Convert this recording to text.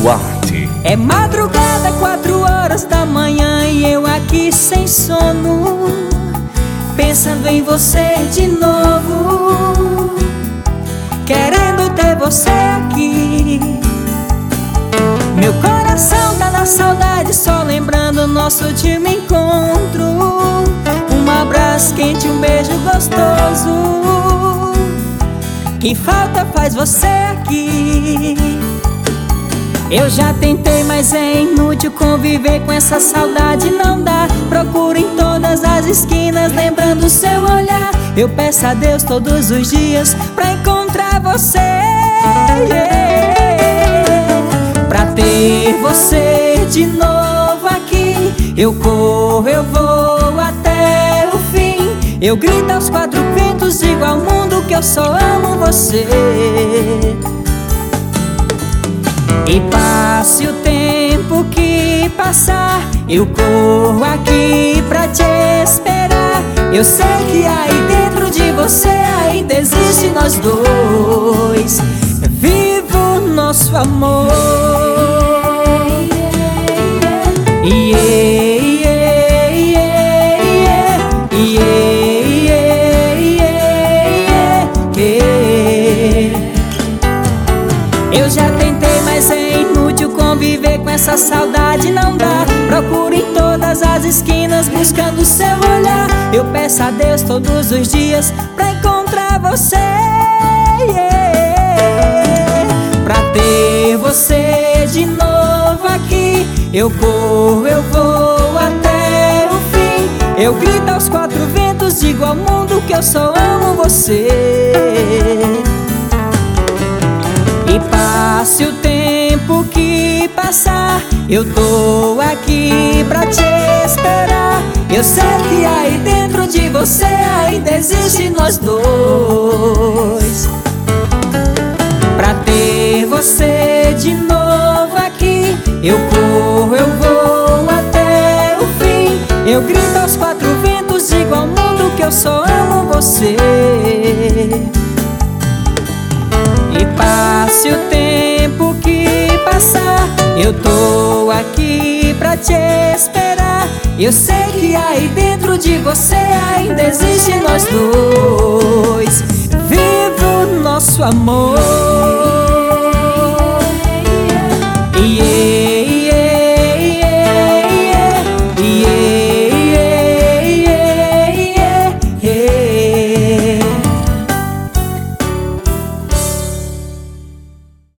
Duarte. É madrugada, 4 horas da manhã e eu aqui sem sono, pensando em você de novo, querendo ter você aqui. Meu coração tá na saudade, só lembrando nosso último encontro. Um abraço quente, um beijo gostoso, que falta faz você aqui. Eu já tentei, mas é inútil conviver com essa saudade, não dá. Procuro em todas as esquinas, lembrando seu olhar. Eu peço a Deus todos os dias pra encontrar você, pra ter você de novo aqui. Eu corro, eu vou até o fim. Eu grito aos 4 ventos, digo ao mundo que eu só amo você. E passe o tempo que passar, eu corro aqui pra te esperar. Eu sei que aí dentro de você ainda existe nós dois. Viva o nosso amor. Eu já tentei, mas é inútil conviver com essa saudade, não dá. Procuro em todas as esquinas, buscando seu olhar. Eu peço a Deus todos os dias pra encontrar você, pra ter você de novo aqui. Eu corro, eu vou até o fim. Eu grito aos 4 ventos, digo ao mundo que eu só amo você. E passe o tempo que passar, eu tô aqui pra te esperar. Eu sei que aí dentro de você ainda existe nós dois, pra ter você de novo aqui. Eu corro, eu vou até o fim. Eu grito aos 4 ventos, digo ao mundo que eu só amo você. E passe o tempo que passar, eu tô aqui pra te esperar. Eu sei que aí dentro de você ainda existe nós dois. Viva o nosso amor.